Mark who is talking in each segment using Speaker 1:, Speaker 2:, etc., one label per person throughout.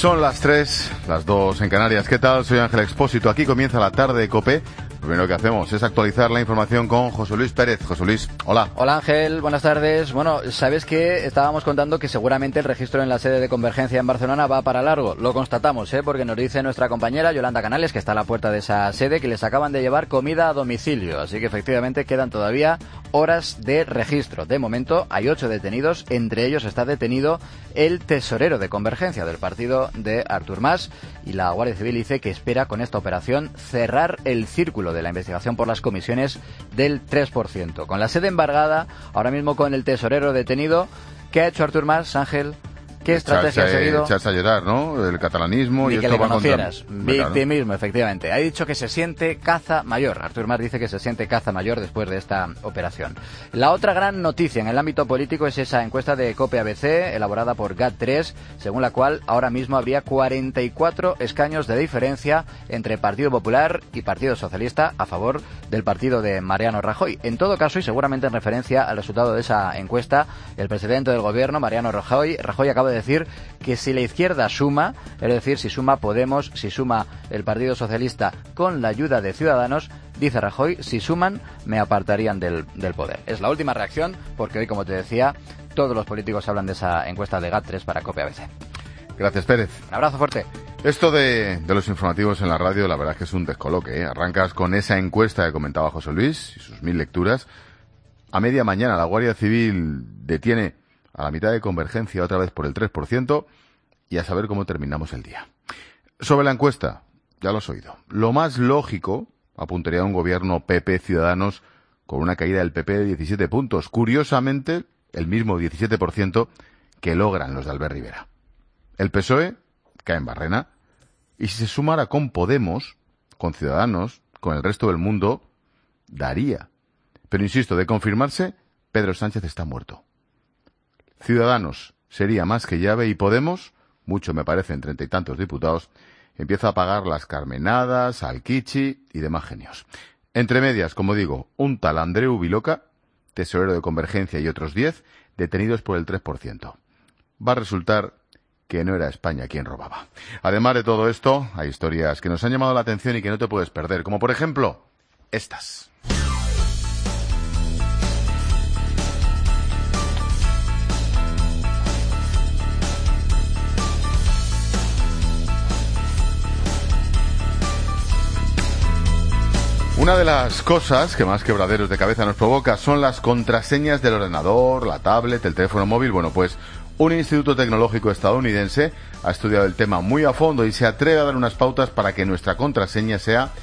Speaker 1: Son las 3, las 2 en Canarias. ¿Qué tal? Soy Ángel Expósito. Aquí comienza la tarde de COPE. Lo primero que hacemos es actualizar la información con José Luis Pérez. José Luis, hola.
Speaker 2: Hola Ángel, buenas tardes. Bueno, sabes que estábamos contando que seguramente el registro en la sede de Convergencia en Barcelona va para largo. Lo constatamos, porque nos dice nuestra compañera Yolanda Canales, que está a la puerta de esa sede, que les acaban de llevar comida a domicilio. Así que efectivamente quedan todavía horas de registro. De momento hay 8 detenidos, entre ellos está detenido el tesorero de Convergencia del partido de Artur Mas, y la Guardia Civil dice que espera con esta operación cerrar el círculo de la investigación por las comisiones del 3%. Con la sede embargada, ahora mismo con el tesorero detenido, ¿qué ha hecho Artur Mas, Ángel? ¿Qué estrategia ha seguido?
Speaker 1: Echarse a llorar, ¿no? El catalanismo
Speaker 2: y
Speaker 1: esto
Speaker 2: que le
Speaker 1: va
Speaker 2: conocieras.
Speaker 1: contra...
Speaker 2: Victimismo, efectivamente. Ha dicho que se siente caza mayor. Artur Mas dice que se siente caza mayor después de esta operación. La otra gran noticia en el ámbito político es esa encuesta de COPE ABC, elaborada por GAT3, según la cual ahora mismo habría 44 escaños de diferencia entre Partido Popular y Partido Socialista a favor del partido de Mariano Rajoy. En todo caso, y seguramente en referencia al resultado de esa encuesta, el presidente del gobierno, Mariano Rajoy acaba de decir que si la izquierda suma, es decir, si suma Podemos, si suma el Partido Socialista con la ayuda de Ciudadanos, dice Rajoy, si suman me apartarían del poder. Es la última reacción, porque hoy, como te decía, todos los políticos hablan de esa encuesta de GAT3 para COPE ABC.
Speaker 1: Gracias, Pérez.
Speaker 2: Un abrazo fuerte.
Speaker 1: Esto de los informativos en la radio, la verdad es que es un descoloque, Arrancas con esa encuesta que comentaba José Luis y sus 1000 lecturas. A media mañana la Guardia Civil detiene a la mitad de Convergencia otra vez por el 3%, y a saber cómo terminamos el día. Sobre la encuesta, ya lo has oído. Lo más lógico apuntaría a un gobierno PP-Ciudadanos con una caída del PP de 17 puntos. Curiosamente, el mismo 17% que logran los de Albert Rivera. El PSOE cae en barrena, y si se sumara con Podemos, con Ciudadanos, con el resto del mundo, daría. Pero insisto, de confirmarse, Pedro Sánchez está muerto. Ciudadanos sería más que llave, y Podemos, mucho me parece en 30 y tantos diputados, empieza a pagar las Carmenadas, al Kichi y demás genios. Entre medias, como digo, un tal Andreu Viloca, tesorero de Convergencia, y otros 10 detenidos por el 3%. Va a resultar que no era España quien robaba. Además de todo esto, hay historias que nos han llamado la atención y que no te puedes perder, como por ejemplo, estas. Una de las cosas que más quebraderos de cabeza nos provoca son las contraseñas del ordenador, la tablet, el teléfono móvil. Bueno, pues un instituto tecnológico estadounidense ha estudiado el tema muy a fondo y se atreve a dar unas pautas para que nuestra contraseña sea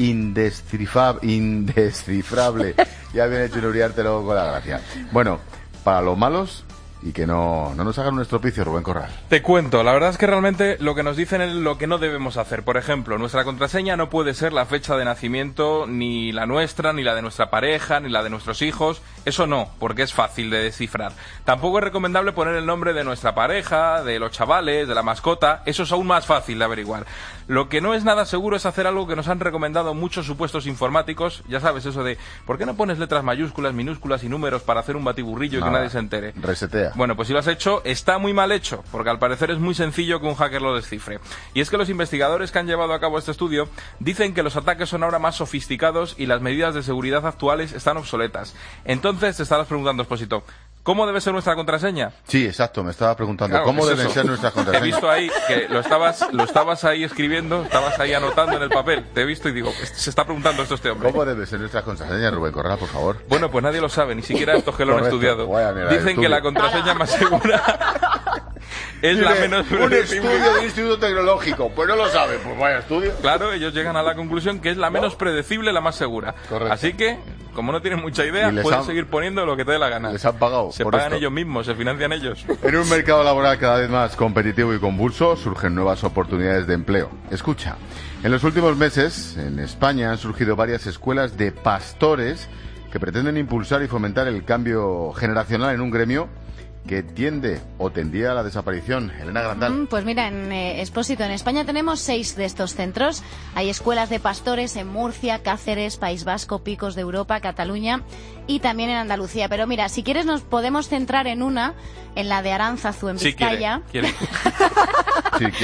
Speaker 1: indescifrable. Ya viene Chino Uriarte luego con la gracia. Bueno, para los malos, y que no nos hagan un estropicio, Rubén Corral.
Speaker 3: Te cuento, la verdad es que realmente lo que nos dicen es lo que no debemos hacer. Por ejemplo, nuestra contraseña no puede ser la fecha de nacimiento, ni la nuestra, ni la de nuestra pareja, ni la de nuestros hijos. Eso no, porque es fácil de descifrar. Tampoco es recomendable poner el nombre de nuestra pareja, de los chavales, de la mascota. Eso es aún más fácil de averiguar. Lo que no es nada seguro es hacer algo que nos han recomendado muchos supuestos informáticos. Ya sabes, eso de, ¿por qué no pones letras mayúsculas, minúsculas y números para hacer un batiburrillo y que nadie se entere?
Speaker 1: Resetea.
Speaker 3: Bueno, pues si lo has hecho, está muy mal hecho, porque al parecer es muy sencillo que un hacker lo descifre. Y es que los investigadores que han llevado a cabo este estudio dicen que los ataques son ahora más sofisticados y las medidas de seguridad actuales están obsoletas. Entonces te estarás preguntando, Expósito, ¿cómo debe ser nuestra contraseña?
Speaker 1: Sí, exacto, me estaba preguntando,
Speaker 3: claro,
Speaker 1: ¿cómo deben ser nuestras contraseñas?
Speaker 3: He visto ahí que lo estabas ahí escribiendo, estabas ahí anotando en el papel. Te he visto y digo, se está preguntando esto este hombre.
Speaker 1: ¿Cómo deben ser nuestras contraseñas, Rubén Corral, por favor?
Speaker 3: Bueno, pues nadie lo sabe, ni siquiera estos que lo han estudiado.
Speaker 1: Mierda,
Speaker 3: dicen que la contraseña más segura es la menos
Speaker 1: un estudio de instituto tecnológico, pues no lo sabe, pues vaya estudio.
Speaker 3: Claro, ellos llegan a la conclusión que es la menos predecible, la más segura.
Speaker 1: Correcto.
Speaker 3: Así que, como no tienen mucha idea, pueden seguir poniendo lo que te dé la gana.
Speaker 1: Les han pagado.
Speaker 3: Se pagan ellos mismos, se financian ellos.
Speaker 1: En un mercado laboral cada vez más competitivo y convulso, surgen nuevas oportunidades de empleo. Escucha, en los últimos meses, en España han surgido varias escuelas de pastores que pretenden impulsar y fomentar el cambio generacional en un gremio que tiende o tendía a la desaparición. Elena Grandal.
Speaker 4: Pues mira, en Expósito, en España tenemos 6 de estos centros. Hay escuelas de pastores en Murcia, Cáceres, País Vasco, Picos de Europa, Cataluña y también en Andalucía. Pero mira, si quieres nos podemos centrar en una, en la de Aránzazu, en Vizcaya.
Speaker 3: Quiere.
Speaker 1: Sí, quiero.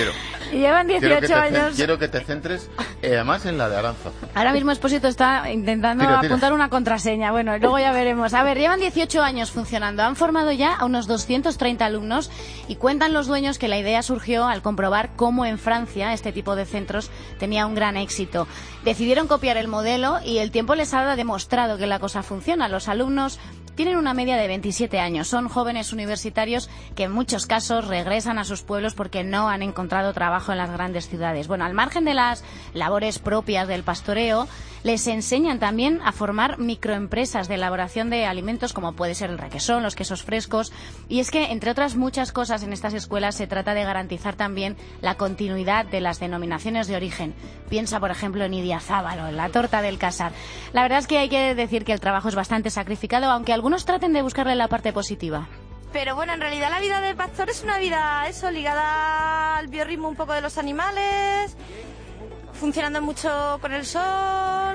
Speaker 4: Y llevan 18 años.
Speaker 1: Quiero que te centres, además, en la de Aranza.
Speaker 4: Ahora mismo Expósito está intentando apuntar una contraseña. Bueno, luego ya veremos. A ver, llevan 18 años funcionando. Han formado ya a unos 230 alumnos y cuentan los dueños que la idea surgió al comprobar cómo en Francia este tipo de centros tenía un gran éxito. Decidieron copiar el modelo y el tiempo les ha demostrado que la cosa funciona. Los alumnos tienen una media de 27 años. Son jóvenes universitarios que en muchos casos regresan a sus pueblos porque no han encontrado trabajo en las grandes ciudades. Bueno, al margen de las labores propias del pastoreo, les enseñan también a formar microempresas de elaboración de alimentos como puede ser el requesón, los quesos frescos. Y es que, entre otras muchas cosas, en estas escuelas se trata de garantizar también la continuidad de las denominaciones de origen. Piensa, por ejemplo, en Idiazábal o en la torta del Casar. La verdad es que hay que decir que el trabajo es bastante sacrificado, aunque algunos traten de buscarle la parte positiva.
Speaker 5: Pero bueno, en realidad la vida del pastor es una vida, ligada al biorritmo un poco de los animales, funcionando mucho con el sol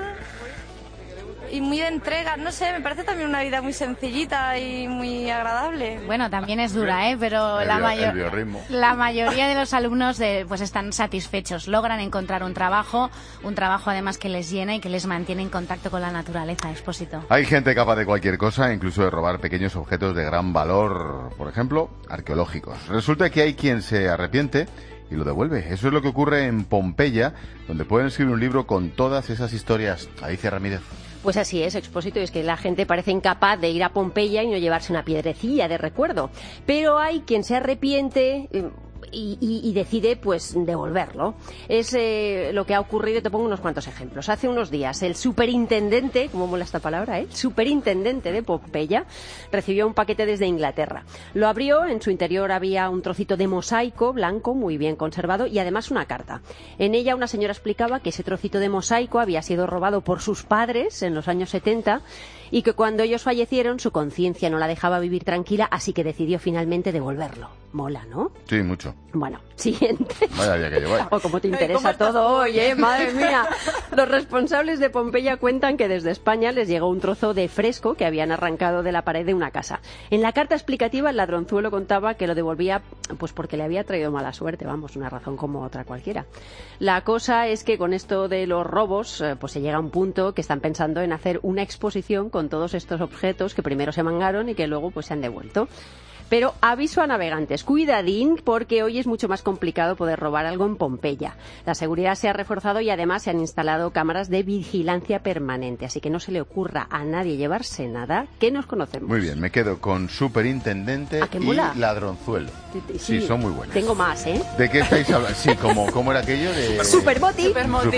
Speaker 5: y muy de entrega, no sé, me parece también una vida muy sencillita y muy agradable.
Speaker 4: Bueno, también es dura, pero la mayoría de los alumnos pues están satisfechos, logran encontrar un trabajo además que les llena y que les mantiene en contacto con la naturaleza. Expósito.
Speaker 1: Hay gente capaz de cualquier cosa, incluso de robar pequeños objetos de gran valor, por ejemplo, arqueológicos. Resulta que hay quien se arrepiente y lo devuelve. Eso es lo que ocurre en Pompeya, donde pueden escribir un libro con todas esas historias. Alicia Ramírez.
Speaker 6: Pues así es, Expósito, y es que la gente parece incapaz de ir a Pompeya y no llevarse una piedrecilla de recuerdo. Pero hay quien se arrepiente y decide pues devolverlo. Es lo que ha ocurrido. Te pongo unos cuantos ejemplos. Hace unos días el superintendente, ¿cómo mola esta palabra? Superintendente de Pompeya recibió un paquete desde Inglaterra. Lo abrió, en su interior había un trocito de mosaico blanco muy bien conservado y además una carta. En ella una señora explicaba que ese trocito de mosaico había sido robado por sus padres en los años 70 y que cuando ellos fallecieron su conciencia no la dejaba vivir tranquila, así que decidió finalmente devolverlo. Mola, ¿no?
Speaker 1: Sí, mucho.
Speaker 6: Bueno, siguiente.
Speaker 1: Vaya día que lleváis.
Speaker 6: Oh, cómo te interesa todo hoy, madre mía. Los responsables de Pompeya cuentan que desde España les llegó un trozo de fresco que habían arrancado de la pared de una casa. En la carta explicativa el ladronzuelo contaba que lo devolvía pues porque le había traído mala suerte, vamos, una razón como otra cualquiera. La cosa es que con esto de los robos pues se llega a un punto que están pensando en hacer una exposición con todos estos objetos que primero se mangaron y que luego pues se han devuelto. Pero aviso a navegantes, cuidadín, porque hoy es mucho más complicado poder robar algo en Pompeya. La seguridad se ha reforzado y además se han instalado cámaras de vigilancia permanente, así que no se le ocurra a nadie llevarse nada, que nos conocemos.
Speaker 1: Muy bien, me quedo con superintendente y ladronzuelo. Sí, son muy buenos.
Speaker 6: Tengo más, ¿eh?
Speaker 1: ¿De qué estáis hablando? Sí, ¿cómo era aquello de...?
Speaker 6: Supermoti.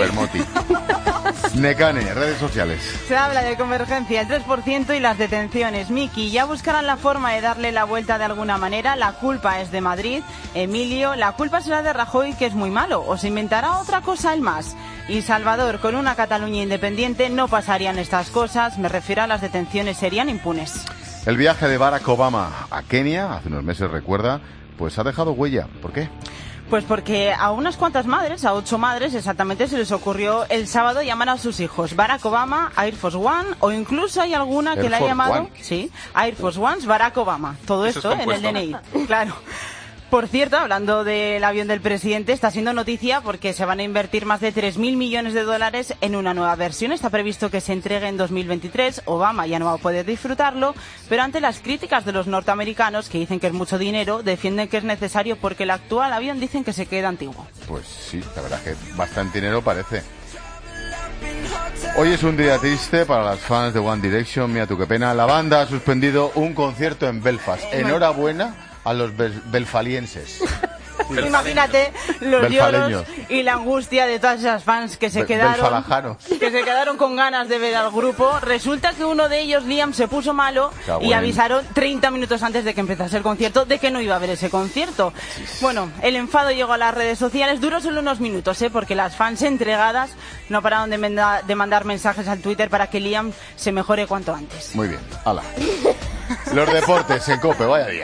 Speaker 1: Nekane, redes sociales.
Speaker 7: Se habla de convergencia, el 3% y las detenciones. Miki, ya buscarán la forma de darle la vuelta de alguna manera. La culpa es de Madrid. Emilio, la culpa será de Rajoy, que es muy malo. ¿O se inventará otra cosa el más? Y Salvador, con una Cataluña independiente no pasarían estas cosas. Me refiero a las detenciones, serían impunes.
Speaker 1: El viaje de Barack Obama a Kenia, hace unos meses recuerda, pues ha dejado huella. ¿Por qué?
Speaker 7: Pues porque a unas cuantas madres, a 8 madres exactamente, se les ocurrió el sábado llamar a sus hijos Barack Obama, Air Force One, o incluso hay alguna que le ha llamado Air Force Ones, Barack Obama. Todo esto en el DNI. Claro. Por cierto, hablando del avión del presidente, está siendo noticia porque se van a invertir más de 3.000 millones de dólares en una nueva versión. Está previsto que se entregue en 2023. Obama ya no va a poder disfrutarlo, pero ante las críticas de los norteamericanos, que dicen que es mucho dinero, defienden que es necesario porque el actual avión dicen que se queda antiguo.
Speaker 1: Pues sí, la verdad que bastante dinero parece. Hoy es un día triste para las fans de One Direction. Mira tú, qué pena. La banda ha suspendido un concierto en Belfast. Enhorabuena a los belfalienses.
Speaker 7: Imagínate los lloros y la angustia de todas esas fans que se quedaron con ganas de ver al grupo. Resulta que uno de ellos, Liam, se puso malo y avisaron 30 minutos antes de que empezase el concierto de que no iba a haber ese concierto. Bueno, el enfado llegó a las redes sociales, duró solo unos minutos, porque las fans entregadas no pararon de mandar mensajes al Twitter para que Liam se mejore cuanto antes.
Speaker 1: Muy bien, hala. Los deportes en COPE, vaya día.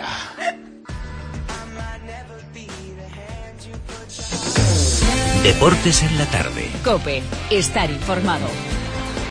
Speaker 8: Deportes en la tarde.
Speaker 9: COPE, estar informado.